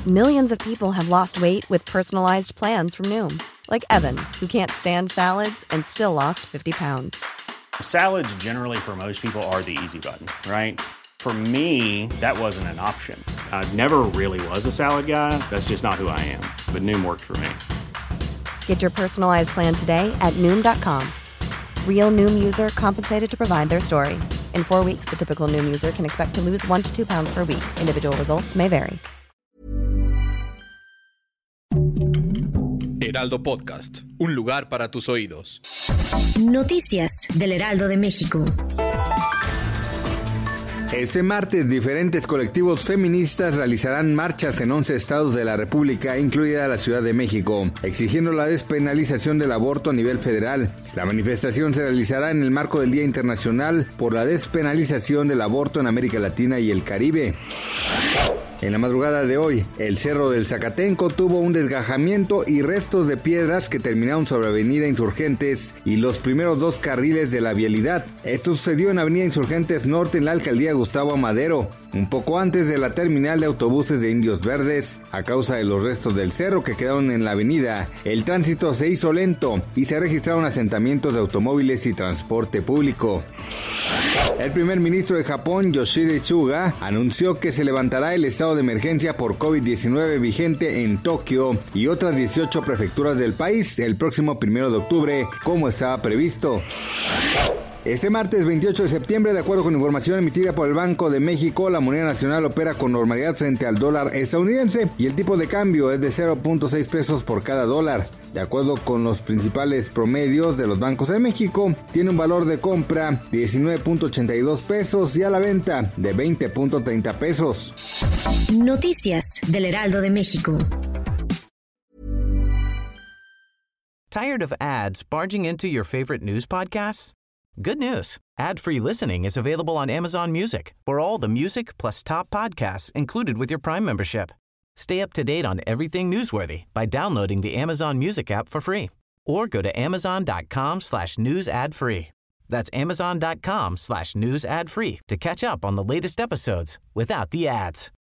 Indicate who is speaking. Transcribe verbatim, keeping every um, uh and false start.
Speaker 1: Millions of people have lost weight with personalized plans from Noom. Like Evan, who can't stand salads and still lost fifty pounds.
Speaker 2: Salads generally for most people are the easy button, right? For me, that wasn't an option. I never really was a salad guy. That's just not who I am. But Noom worked for me.
Speaker 1: Get your personalized plan today at Noom dot com. Real Noom user compensated to provide their story. In four weeks, the typical Noom user can expect to lose one to two pounds per week. Individual results may vary.
Speaker 3: Heraldo Podcast, un lugar para tus oídos.
Speaker 4: Noticias del Heraldo de México.
Speaker 5: Este martes, diferentes colectivos feministas realizarán marchas en once estados de la República, incluida la Ciudad de México, exigiendo la despenalización del aborto a nivel federal. La manifestación se realizará en el marco del Día Internacional por la Despenalización del Aborto en América Latina y el Caribe. En la madrugada de hoy, el Cerro del Zacatenco tuvo un desgajamiento y restos de piedras que terminaron sobre Avenida Insurgentes y los primeros dos carriles de la vialidad. Esto sucedió en Avenida Insurgentes Norte en la alcaldía Gustavo Amadero, un poco antes de la terminal de autobuses de Indios Verdes. A causa de los restos del cerro que quedaron en la avenida, el tránsito se hizo lento y se registraron asentamientos de automóviles y transporte público. El primer ministro de Japón, Yoshihide Suga, anunció que se levantará el estado de emergencia por COVID diecinueve vigente en Tokio y otras dieciocho prefecturas del país el próximo primero de octubre, como estaba previsto. Este martes veintiocho de septiembre, de acuerdo con información emitida por el Banco de México, la moneda nacional opera con normalidad frente al dólar estadounidense y el tipo de cambio es de cero punto seis pesos por cada dólar. De acuerdo con los principales promedios de los bancos de México, tiene un valor de compra de diecinueve punto ochenta y dos pesos y a la venta de veinte punto treinta pesos.
Speaker 4: Noticias del Heraldo de México.
Speaker 6: Tired of ads barging into your favorite news podcasts? Good news. Ad-free listening is available on Amazon Music for all the music plus top podcasts included with your Prime membership. Stay up to date on everything newsworthy by downloading the Amazon Music app for free or go to amazon.com slash news ad free. That's amazon.com slash news ad free to catch up on the latest episodes without the ads.